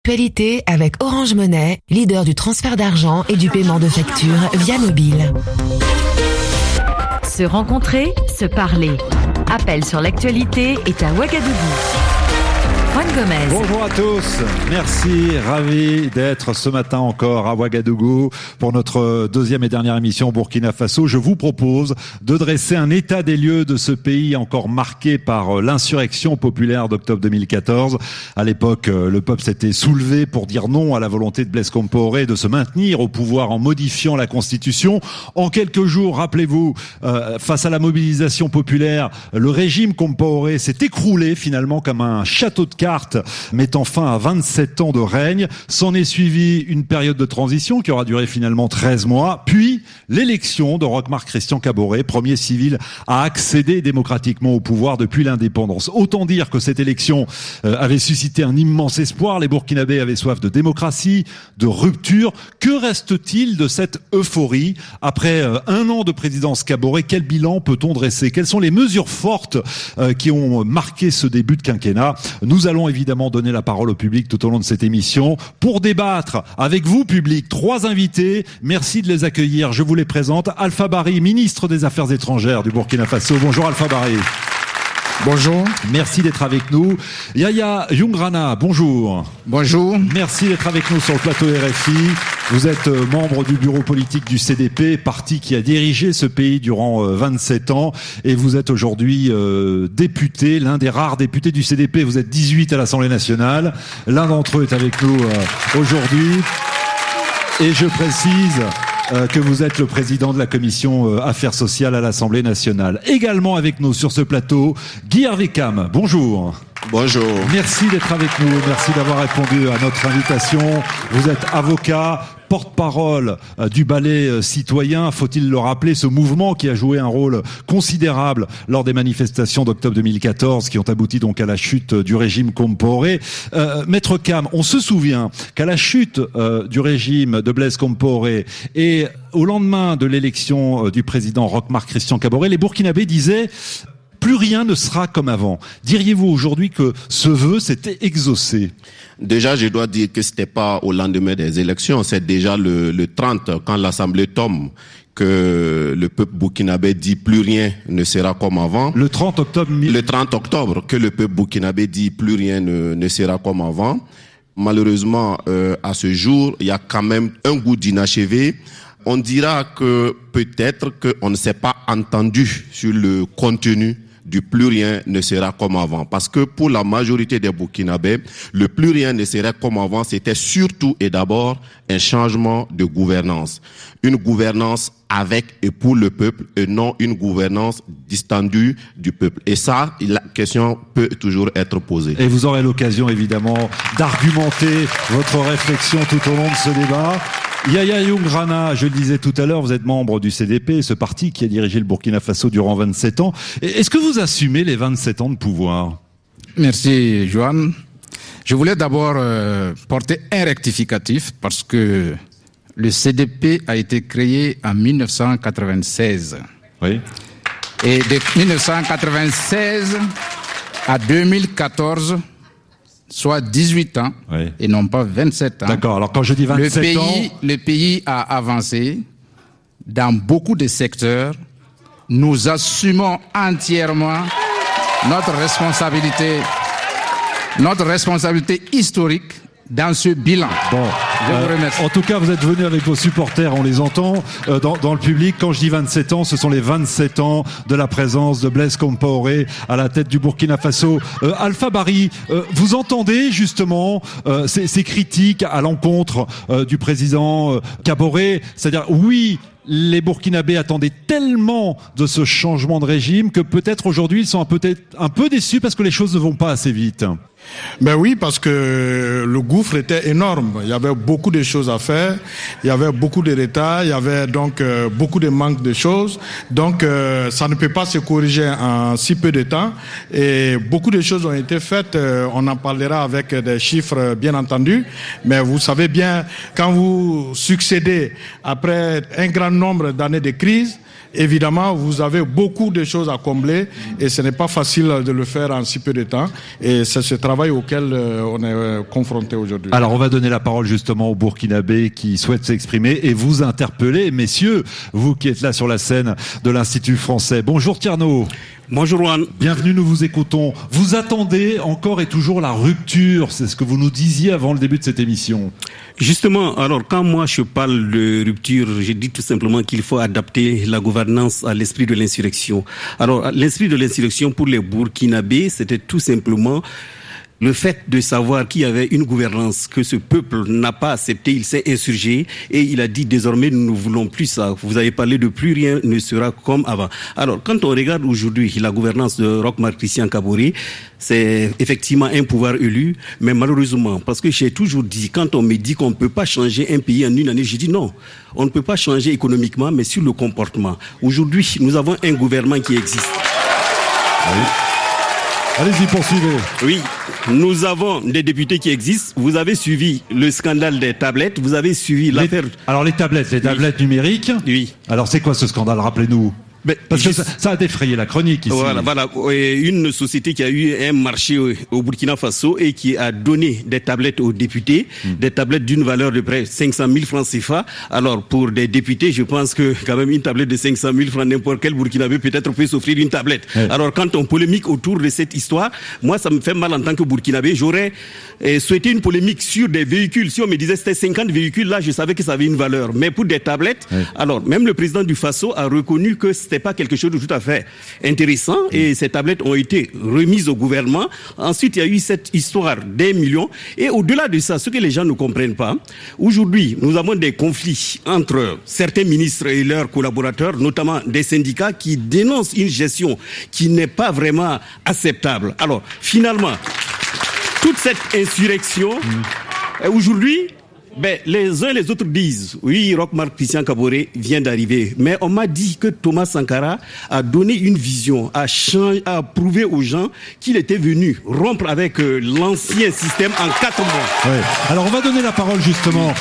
Actualité avec Orange Money, leader du transfert d'argent et du paiement de factures via mobile. Se rencontrer, se parler. Appel sur l'actualité est à Ouagadougou. Juan Gomez. Bonjour à tous, merci, ravi d'être ce matin encore à Ouagadougou pour notre deuxième et dernière émission au Burkina Faso. Je vous propose de dresser un état des lieux de ce pays encore marqué par l'insurrection populaire d'octobre 2014. À l'époque, le peuple s'était soulevé pour dire non à la volonté de Blaise Compaoré de se maintenir au pouvoir en modifiant la Constitution. En quelques jours, rappelez-vous, face à la mobilisation populaire, le régime Compaoré s'est écroulé finalement comme un château de cartes mettant fin à 27 ans de règne. S'en est suivi une période de transition qui aura duré finalement 13 mois, puis l'élection de Roch-Marc Christian Kaboré, premier civil à accéder démocratiquement au pouvoir depuis l'indépendance. Autant dire que cette élection avait suscité un immense espoir. Les Burkinabés avaient soif de démocratie, de rupture. Que reste-t-il de cette euphorie après un an de présidence Kaboré? Quel bilan peut-on dresser? Quelles sont les mesures fortes qui ont marqué ce début de quinquennat? Nous allons évidemment donner la parole au public tout au long de cette émission pour débattre avec vous, public. 3 invités, merci de les accueillir. Je vous les présente. Alpha Bari, ministre des Affaires étrangères du Burkina Faso. Bonjour Alpha Bari. Bonjour. Merci d'être avec nous. Yaya Youngrana, bonjour. Bonjour. Merci d'être avec nous sur le plateau RFI. Vous êtes membre du bureau politique du CDP, parti qui a dirigé ce pays durant 27 ans. Et vous êtes aujourd'hui député, l'un des rares députés du CDP. Vous êtes 18 à l'Assemblée nationale. L'un d'entre eux est avec nous aujourd'hui. Et je précise que vous êtes le président de la commission Affaires sociales à l'Assemblée nationale. Également avec nous sur ce plateau, Guy Hervé-Cam. Bonjour. Bonjour. Merci d'être avec nous. Merci d'avoir répondu à notre invitation. Vous êtes avocat, porte-parole du ballet citoyen, faut-il le rappeler, ce mouvement qui a joué un rôle considérable lors des manifestations d'octobre 2014 qui ont abouti donc à la chute du régime Compaoré. Maître Cam, on se souvient qu'à la chute du régime de Blaise Compaoré et au lendemain de l'élection du président Roch-Marc Christian Kaboré, les Burkinabés disaient plus rien ne sera comme avant. Diriez-vous aujourd'hui que ce vœu s'était exaucé? Déjà, je dois dire que c'était pas au lendemain des élections, c'est déjà le 30, quand l'Assemblée tombe, que le peuple burkinabé dit plus rien ne sera comme avant. Le 30 octobre. Le 30 octobre, que le peuple burkinabé dit plus rien ne sera comme avant. Malheureusement, à ce jour, il y a quand même un goût d'inachevé. On dira que peut-être qu'on ne s'est pas entendu sur le contenu du plus rien ne sera comme avant. Parce que pour la majorité des Burkinabés, le plus rien ne serait comme avant, c'était surtout et d'abord un changement de gouvernance. Une gouvernance avec et pour le peuple et non une gouvernance distendue du peuple. Et ça, la question peut toujours être posée. Et vous aurez l'occasion évidemment d'argumenter votre réflexion tout au long de ce débat. Yaya Youngrana, je le disais tout à l'heure, vous êtes membre du CDP, ce parti qui a dirigé le Burkina Faso durant 27 ans. Est-ce que vous assumez les 27 ans de pouvoir? Merci, Johan. Je voulais d'abord porter un rectificatif parce que le CDP a été créé en 1996. Oui. Et de 1996 à 2014, soit 18 ans, oui, et non pas 27 ans. D'accord, alors quand je dis 27 ans... Le pays a avancé dans beaucoup de secteurs. Nous assumons entièrement notre responsabilité historique dans ce bilan. Bon, je vous remercie. En tout cas, vous êtes venus avec vos supporters, on les entend dans le public. Quand je dis 27 ans, ce sont les 27 ans de la présence de Blaise Compaoré à la tête du Burkina Faso. Alpha Bari, vous entendez justement ces critiques à l'encontre du président Kaboré, c'est-à-dire oui, les Burkinabés attendaient tellement de ce changement de régime que peut-être aujourd'hui ils sont peut-être un peu déçus parce que les choses ne vont pas assez vite. Ben oui, parce que le gouffre était énorme. Il y avait beaucoup de choses à faire. Il y avait beaucoup de retards. Il y avait donc beaucoup de manque de choses. Donc ça ne peut pas se corriger en si peu de temps. Et beaucoup de choses ont été faites. On en parlera avec des chiffres, bien entendu. Mais vous savez bien, quand vous succédez après un grand nombre d'années de crise, évidemment, vous avez beaucoup de choses à combler et ce n'est pas facile de le faire en si peu de temps. Et c'est ce travail auquel on est confronté aujourd'hui. Alors, on va donner la parole justement aux Burkinabés qui souhaitent s'exprimer et vous interpeller, messieurs, vous qui êtes là sur la scène de l'Institut français. Bonjour Tierno. Bonjour Juan. Bienvenue, nous vous écoutons. Vous attendez encore et toujours la rupture, c'est ce que vous nous disiez avant le début de cette émission. Justement, alors quand moi je parle de rupture, je dis tout simplement qu'il faut adapter la gouvernance à l'esprit de l'insurrection. Alors l'esprit de l'insurrection pour les Burkinabés, c'était tout simplement le fait de savoir qu'il y avait une gouvernance que ce peuple n'a pas accepté, il s'est insurgé et il a dit désormais nous ne voulons plus ça. Vous avez parlé de plus rien ne sera comme avant. Alors quand on regarde aujourd'hui la gouvernance de Roch Marc Christian Kaboré, c'est effectivement un pouvoir élu, mais malheureusement, parce que j'ai toujours dit, quand on me dit qu'on ne peut pas changer un pays en une année, je dis non, on ne peut pas changer économiquement, mais sur le comportement. Aujourd'hui, nous avons un gouvernement qui existe. Oui. Allez-y, poursuivez. Oui, nous avons des députés qui existent. Vous avez suivi le scandale des tablettes. Vous avez suivi l'affaire... Alors les tablettes numériques. Oui. Alors c'est quoi ce scandale? Rappelez-nous. Parce que ça a défrayé la chronique ici. Voilà. Une société qui a eu un marché au Burkina Faso et qui a donné des tablettes aux députés, des tablettes d'une valeur de près de 500 000 francs CFA. Alors pour des députés, je pense que quand même une tablette de 500 000 francs, n'importe quel Burkinabé peut-être peut s'offrir une tablette. Ouais. Alors quand on polémique autour de cette histoire, moi ça me fait mal en tant que Burkinabé. J'aurais souhaité une polémique sur des véhicules. Si on me disait c'était 50 véhicules, là je savais que ça avait une valeur. Mais pour des tablettes, alors même le président du Faso a reconnu que c'était pas quelque chose de tout à fait intéressant et ces tablettes ont été remises au gouvernement. Ensuite, il y a eu cette histoire des millions et au-delà de ça, ce que les gens ne comprennent pas, aujourd'hui, nous avons des conflits entre certains ministres et leurs collaborateurs, notamment des syndicats qui dénoncent une gestion qui n'est pas vraiment acceptable. Alors, finalement, toute cette insurrection, aujourd'hui, les uns et les autres disent, oui, Roch Marc Christian Kaboré vient d'arriver. Mais on m'a dit que Thomas Sankara a donné une vision, a prouvé aux gens qu'il était venu rompre avec l'ancien système en 4 mois. Oui. Alors on va donner la parole justement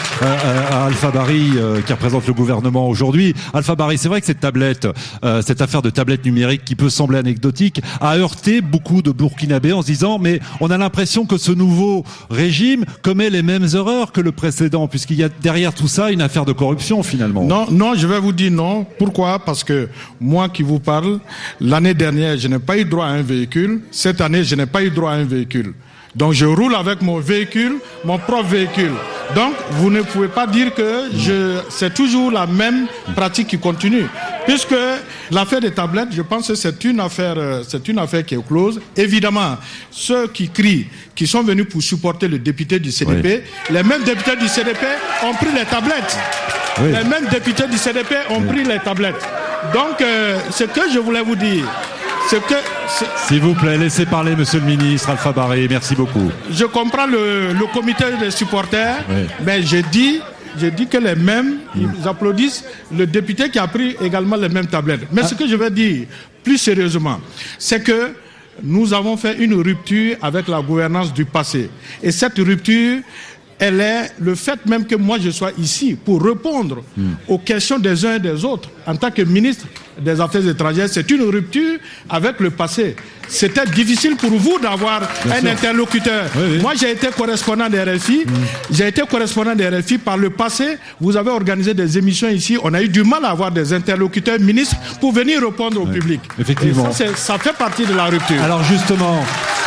à Alpha Bari qui représente le gouvernement aujourd'hui. Alpha Bari, c'est vrai que cette tablette, cette affaire de tablette numérique qui peut sembler anecdotique, a heurté beaucoup de Burkinabés en se disant mais on a l'impression que ce nouveau régime commet les mêmes erreurs que le précédent, puisqu'il y a derrière tout ça une affaire de corruption finalement. Non, je vais vous dire non. Pourquoi? Parce que moi qui vous parle, l'année dernière, je n'ai pas eu droit à un véhicule. Cette année, je n'ai pas eu droit à un véhicule. Donc je roule avec mon véhicule, mon propre véhicule. Donc vous ne pouvez pas dire que c'est toujours la même pratique qui continue. Puisque l'affaire des tablettes, je pense que c'est une affaire qui est close. Évidemment, ceux qui crient, qui sont venus pour supporter le député du CDP, les mêmes députés du CDP ont pris les tablettes. Oui. Les mêmes députés du CDP ont pris les tablettes. Donc, ce que je voulais vous dire, c'est que... S'il vous plaît, laissez parler Monsieur le Ministre Alpha Bari, merci beaucoup. Je comprends le comité des supporters, mais j'ai dit que les mêmes, ils applaudissent le député qui a pris également les mêmes tablettes. Mais ce que je veux dire, plus sérieusement, c'est que nous avons fait une rupture avec la gouvernance du passé. Et cette rupture, elle est le fait même que moi je sois ici pour répondre aux questions des uns et des autres en tant que ministre des Affaires étrangères. C'est une rupture avec le passé. C'était difficile pour vous d'avoir un interlocuteur. Oui. Moi, j'ai été correspondant des RFI. J'ai été correspondant des RFI. Par le passé, vous avez organisé des émissions ici. On a eu du mal à avoir des interlocuteurs ministres pour venir répondre au public. Effectivement. Et ça fait partie de la rupture. Alors justement...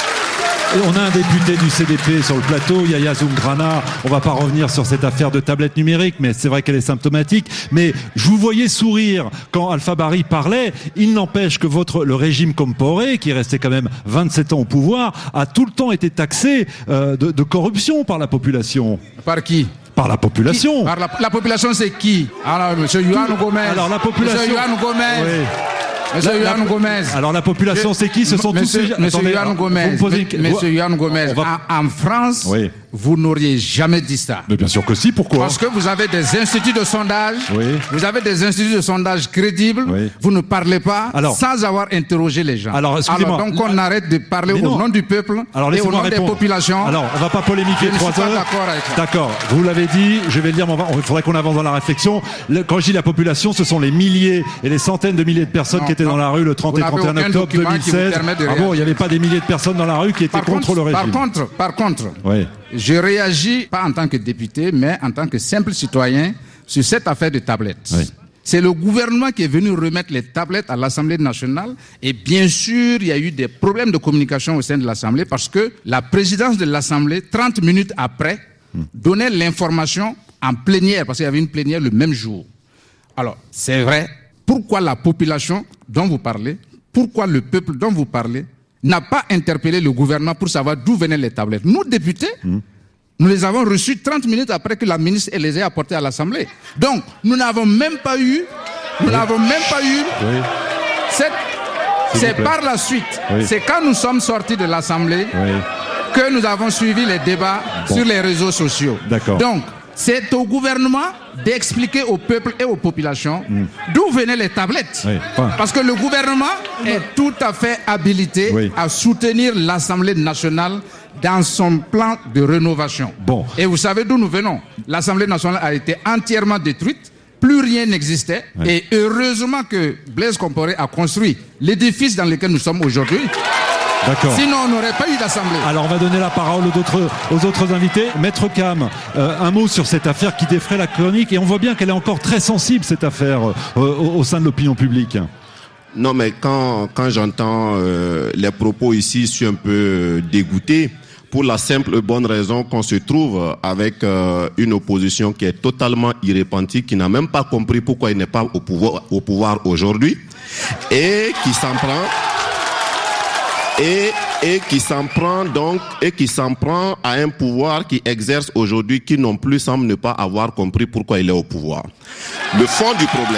On a un député du CDP sur le plateau, Yaya Zoumgrana. On va pas revenir sur cette affaire de tablette numérique, mais c'est vrai qu'elle est symptomatique. Mais je vous voyais sourire quand Alpha Bari parlait. Il n'empêche que le régime Compaoré, qui est resté quand même 27 ans au pouvoir, a tout le temps été taxé de corruption par la population. Par qui? Par la population. Par la population, c'est qui? Alors, Monsieur Yohan Gomez. Alors, la population. Monsieur Yohan Gomez. Oui. Monsieur Yohan Gomez. Alors la population, c'est qui? Ce sont tous ces gens. Monsieur Yohan Gomez. Monsieur Yohan Gomez. En France, oui, vous n'auriez jamais dit ça. Mais bien sûr que si, pourquoi? Parce que vous avez des instituts de sondage, oui, vous avez des instituts de sondage crédibles, oui, vous ne parlez pas sans avoir interrogé les gens. Alors donc on arrête de parler au nom du peuple et au nom des populations. Alors on ne va pas polémiquer 3 heures. D'accord avec ça. D'accord, vous l'avez dit, je vais le dire, mais il faudrait qu'on avance dans la réflexion. Quand je dis la population, ce sont les milliers et les centaines de milliers de personnes qui étaient dans la rue le 30 et 31 octobre 2016. Ah bon, il n'y avait pas des milliers de personnes dans la rue qui étaient contre le régime. Par contre, oui, je réagis pas en tant que député, mais en tant que simple citoyen sur cette affaire de tablettes. Oui. C'est le gouvernement qui est venu remettre les tablettes à l'Assemblée nationale. Et bien sûr, il y a eu des problèmes de communication au sein de l'Assemblée parce que la présidence de l'Assemblée, 30 minutes après, donnait l'information en plénière, parce qu'il y avait une plénière le même jour. Alors, c'est vrai, pourquoi la population dont vous parlez, pourquoi le peuple dont vous parlez n'a pas interpellé le gouvernement pour savoir d'où venaient les tablettes? Nous, députés, nous les avons reçus 30 minutes après que la ministre les ait apportées à l'Assemblée. Donc, nous n'avons même pas eu... C'est par la suite, c'est quand nous sommes sortis de l'Assemblée que nous avons suivi les débats sur les réseaux sociaux. D'accord. Donc, c'est au gouvernement d'expliquer au peuple et aux populations d'où venaient les tablettes. Parce que le gouvernement est tout à fait habilité à soutenir l'Assemblée nationale dans son plan de rénovation. Bon. Et vous savez d'où nous venons? L'Assemblée nationale a été entièrement détruite, plus rien n'existait, et heureusement que Blaise Compaoré a construit l'édifice dans lequel nous sommes aujourd'hui. D'accord. Sinon, on n'aurait pas eu d'assemblée. Alors, on va donner la parole aux autres invités. Maître Cam, un mot sur cette affaire qui défraie la chronique. Et on voit bien qu'elle est encore très sensible, cette affaire, au sein de l'opinion publique. Non, mais quand j'entends les propos ici, je suis un peu dégoûté. Pour la simple et bonne raison qu'on se trouve avec une opposition qui est totalement irrépentie, qui n'a même pas compris pourquoi il n'est pas au pouvoir aujourd'hui, et qui s'en prend... Et qui s'en prend à un pouvoir qui exerce aujourd'hui, qui non plus semble ne pas avoir compris pourquoi il est au pouvoir. Le fond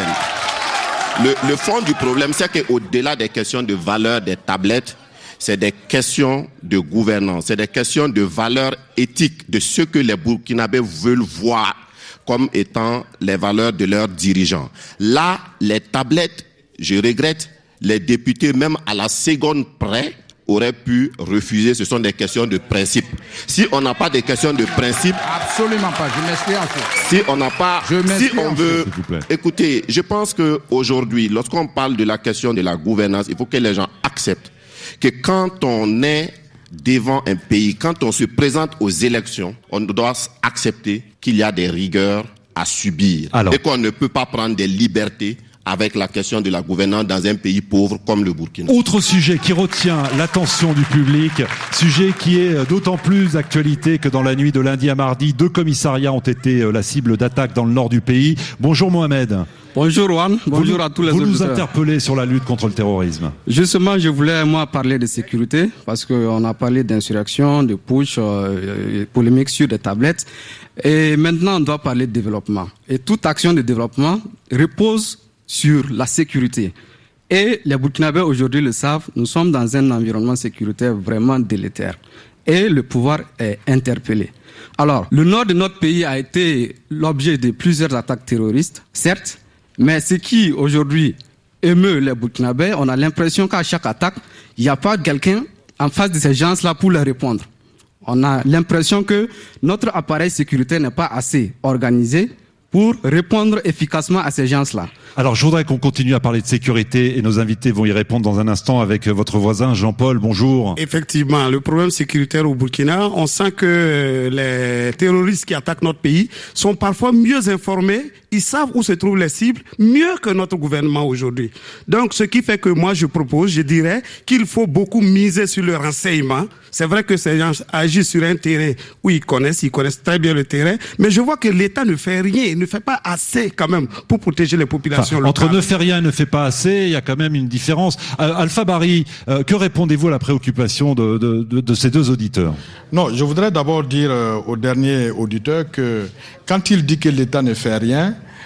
du problème, c'est qu'au-delà des questions de valeur des tablettes, c'est des questions de gouvernance, c'est des questions de valeurs éthiques, de ce que les Burkinabés veulent voir comme étant les valeurs de leurs dirigeants. Là, les tablettes, je regrette, les députés, même à la seconde près, auraient pu refuser. Ce sont des questions de principe. Si on n'a pas de questions de principe... Absolument pas, je m'explique en fait. Si on n'a pas... Si on veut... Écoutez, je pense qu'aujourd'hui, lorsqu'on parle de la question de la gouvernance, il faut que les gens acceptent que quand on est devant un pays, quand on se présente aux élections, on doit accepter qu'il y a des rigueurs à subir. Et qu'on ne peut pas prendre des libertés avec la question de la gouvernance dans un pays pauvre comme le Burkina. Autre sujet qui retient l'attention du public, sujet qui est d'autant plus d'actualité que dans la nuit de lundi à mardi, 2 commissariats ont été la cible d'attaques dans le nord du pays. Bonjour Mohamed. Bonjour Juan, bonjour à tous les auditeurs. Vous nous interpellez sur la lutte contre le terrorisme. Justement, je voulais moi parler de sécurité parce qu'on a parlé d'insurrection, de push, polémique sur des tablettes. Et maintenant, on doit parler de développement. Et toute action de développement repose sur la sécurité. Et les Burkinabés aujourd'hui le savent, nous sommes dans un environnement sécuritaire vraiment délétère. Et le pouvoir est interpellé. Alors, le nord de notre pays a été l'objet de plusieurs attaques terroristes, certes, mais ce qui aujourd'hui émeut les Burkinabés, on a l'impression qu'à chaque attaque, il n'y a pas quelqu'un en face de ces gens-là pour leur répondre. On a l'impression que notre appareil sécuritaire n'est pas assez organisé pour répondre efficacement à ces gens-là. Alors, je voudrais qu'on continue à parler de sécurité et nos invités vont y répondre dans un instant avec votre voisin Jean-Paul. Bonjour. Effectivement, le problème sécuritaire au Burkina, on sent que les terroristes qui attaquent notre pays sont parfois mieux informés, ils savent où se trouvent les cibles, mieux que notre gouvernement aujourd'hui. Donc, ce qui fait que moi, je dirais qu'il faut beaucoup miser sur le renseignement. C'est vrai que ces gens agissent sur un terrain où ils connaissent très bien le terrain, mais je vois que l'État ne fait rien, il ne fait pas assez quand même pour protéger les populations. Entre ne fait rien et ne fait pas assez, il y a quand même une différence. Alpha Barry, que répondez-vous à la préoccupation de ces 2 auditeurs? Non, je voudrais d'abord dire au dernier auditeur que quand il dit que l'État ne fait rien,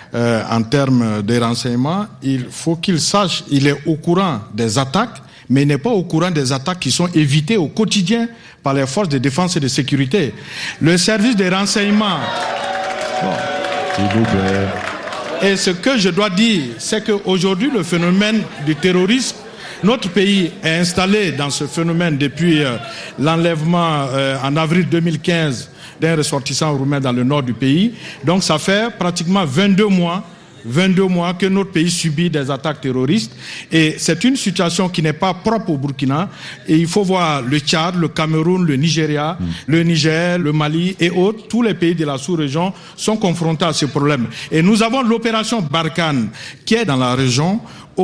en termes de renseignement, il faut qu'il sache, il est au courant des attaques, mais il n'est pas au courant des attaques qui sont évitées au quotidien par les forces de défense et de sécurité. Le service de renseignement... Bon. S'il vous plaît. Et ce que je dois dire, c'est qu'aujourd'hui, le phénomène du terrorisme, notre pays est installé dans ce phénomène depuis l'enlèvement en avril 2015 d'un ressortissant roumain dans le nord du pays. Donc ça fait pratiquement 22 mois que notre pays subit des attaques terroristes. Et c'est une situation qui n'est pas propre au Burkina. Et il faut voir le Tchad, le Cameroun, le Nigeria, le Niger, le Mali et autres. Tous les pays de la sous-région sont confrontés à ce problème. Et nous avons l'opération Barkhane qui est dans la région,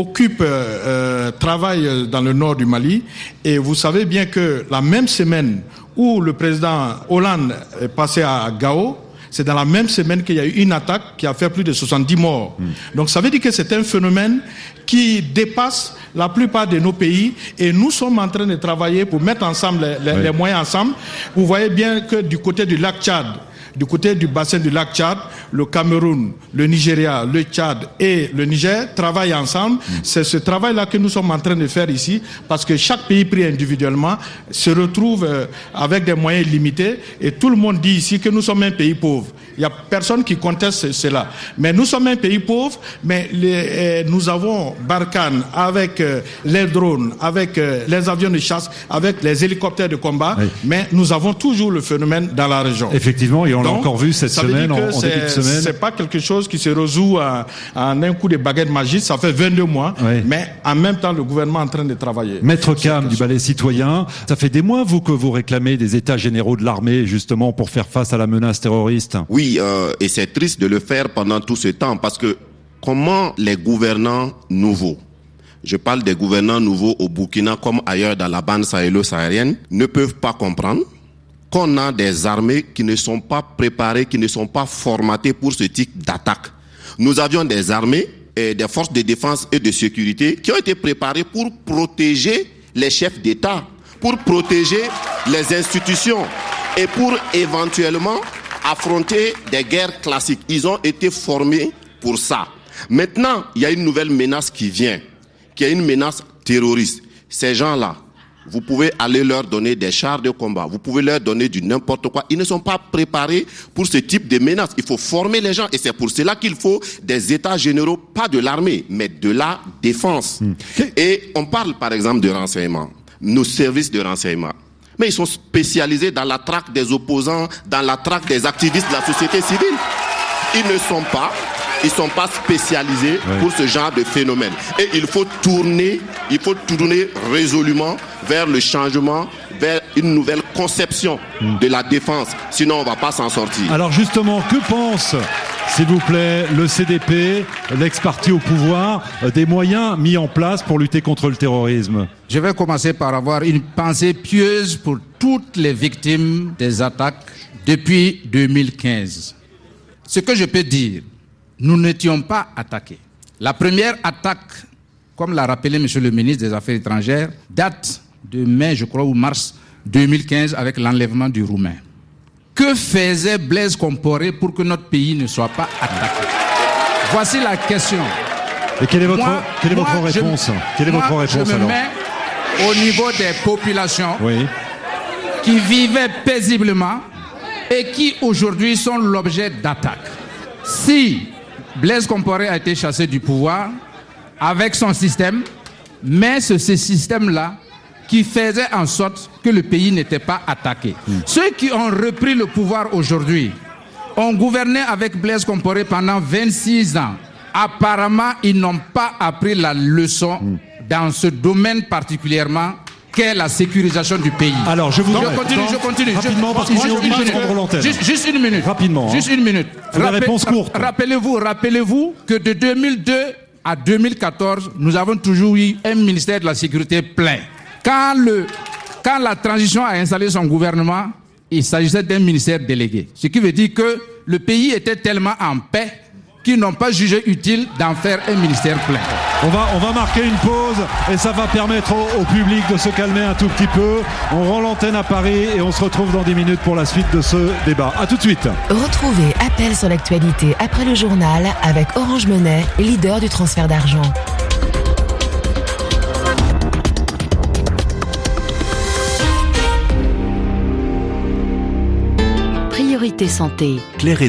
travaille dans le nord du Mali. Et vous savez bien que la même semaine où le président Hollande est passé à Gao, c'est dans la même semaine qu'il y a eu une attaque qui a fait plus de 70 morts. Donc ça veut dire que c'est un phénomène qui dépasse la plupart de nos pays et nous sommes en train de travailler pour mettre ensemble les moyens ensemble. Vous voyez bien que du côté du lac Tchad, du côté du bassin du lac Tchad, le Cameroun, le Nigeria, le Tchad et le Niger travaillent ensemble. C'est ce travail-là que nous sommes en train de faire ici parce que chaque pays pris individuellement se retrouve avec des moyens limités et tout le monde dit ici que nous sommes un pays pauvre. Il n'y a personne qui conteste cela. Mais nous sommes un pays pauvre, mais nous avons Barkhane avec les drones, avec les avions de chasse, avec les hélicoptères de combat, mais nous avons toujours le phénomène dans la région. Effectivement, et on l'a encore vu cette semaine, en début de semaine. C'est pas quelque chose qui se résout en un coup de baguette magique, ça fait 22 mois, mais en même temps, le gouvernement est en train de travailler. Maître Cam du Balai Citoyen, ça fait des mois, vous, que vous réclamez des états généraux de l'armée, justement, pour faire face à la menace terroriste. Oui, et c'est triste de le faire pendant tout ce temps, parce que comment les gouvernants nouveaux, je parle des gouvernants nouveaux au Burkina comme ailleurs dans la bande sahélo-saharienne, ne peuvent pas comprendre qu'on a des armées qui ne sont pas préparées, qui ne sont pas formatées pour ce type d'attaque. Nous avions des armées et des forces de défense et de sécurité qui ont été préparées pour protéger les chefs d'État, pour protéger les institutions et pour éventuellement affronter des guerres classiques. Ils ont été formés pour ça. Maintenant, il y a une nouvelle menace qui vient, qui est une menace terroriste. Ces gens-là, vous pouvez aller leur donner des chars de combat, vous pouvez leur donner du n'importe quoi. Ils ne sont pas préparés pour ce type de menace. Il faut former les gens et c'est pour cela qu'il faut des états généraux, pas de l'armée, mais de la défense. Et on parle par exemple de renseignement, nos services de renseignement. Mais ils sont spécialisés dans la traque des opposants, dans la traque des activistes de la société civile. Ils ne sont pas spécialisés pour ce genre de phénomène. Et il faut tourner résolument vers le changement, vers une nouvelle conception de la défense. Sinon, on ne va pas s'en sortir. Alors justement, que pense, s'il vous plaît, le CDP, l'ex-parti au pouvoir, des moyens mis en place pour lutter contre le terrorisme? Je vais commencer par avoir une pensée pieuse pour toutes les victimes des attaques depuis 2015. Ce que je peux dire, nous n'étions pas attaqués. La première attaque, comme l'a rappelé M. le ministre des Affaires étrangères, date de mai, je crois, ou mars 2015, avec l'enlèvement du Roumain. Que faisait Blaise Compaoré pour que notre pays ne soit pas attaqué? Voici la question. Et quelle est votre réponse? Quelle est votre réponse je me mets au niveau des populations qui vivaient paisiblement et qui aujourd'hui sont l'objet d'attaques. Si Blaise Compaoré a été chassé du pouvoir avec son système, mais c'est ce système-là qui faisait en sorte que le pays n'était pas attaqué. Ceux qui ont repris le pouvoir aujourd'hui ont gouverné avec Blaise Compaoré pendant 26 ans. Apparemment, ils n'ont pas appris la leçon dans ce domaine particulièrement qu'est la sécurisation du pays. Alors, je continue. Rapidement, parce que j'ai obligé de prendre l'antenne. Juste une minute. Rapidement. Juste une minute. Des réponses courtes. Rappelez-vous que de 2002 à 2014, nous avons toujours eu un ministère de la Sécurité plein. Quand la transition a installé son gouvernement, il s'agissait d'un ministère délégué. Ce qui veut dire que le pays était tellement en paix qui n'ont pas jugé utile d'en faire un ministère plein. On va marquer une pause et ça va permettre au public de se calmer un tout petit peu. On rend l'antenne à Paris et on se retrouve dans 10 minutes pour la suite de ce débat. À tout de suite. Retrouvez Appel sur l'actualité après le journal avec Orange Money, leader du transfert d'argent. Priorité santé.